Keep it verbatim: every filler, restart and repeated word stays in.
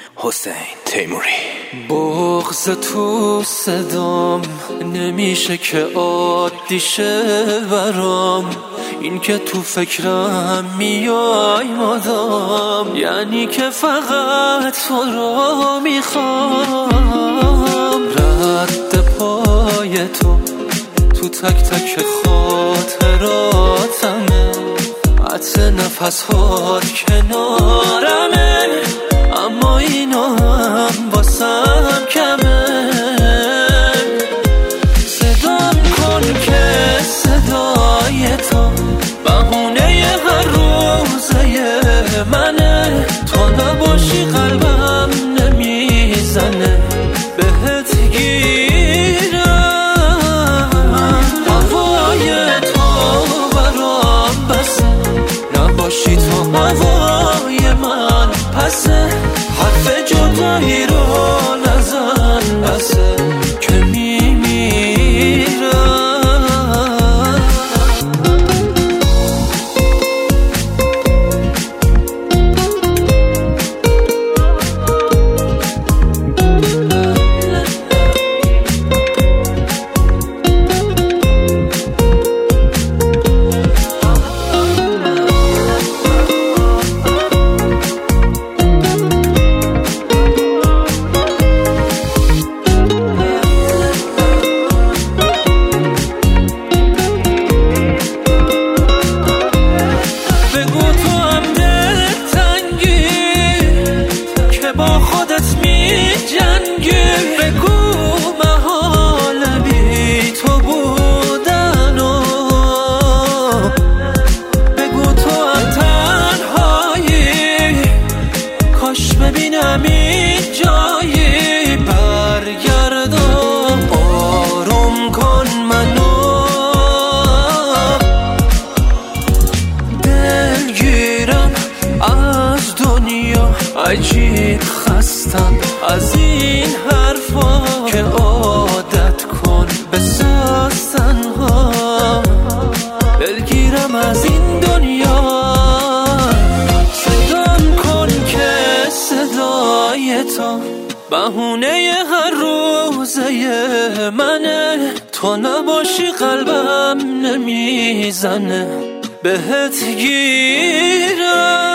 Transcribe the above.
حسین تیموری. بغض تو صدام نمیشه که عادی شه برام، این که تو فکرم میای مادام، یعنی که فقط تو رو میخوام. رد پای تو تو تک تک خاطراتمه، عطر نفس هات کنارمه، اما اینو هم واسم کمه. صدام کن که صدای تو بهونه هر روزه منه، تو نباشی قلبم نمیزنه بهت گیرم. هوای تو برام بسه، نباشی تو هوای من پسه، حرف جدایی رو نزن بسه که میمیرم. با خودت می جنگی، بگو محال بی تو بودنو، بگو تو هم تنهایی، کاش ببینم این جایی. برگردم آروم کن منو، دلگیرم از دنیا، عجیب خستم از این حرفا که عادت کن بساز تنها. دلگیرم از این دنیا، صدام کن که صدای تو بهونه هر روزه منه، تو نباشی قلبم نمیزنه بهت گیرم.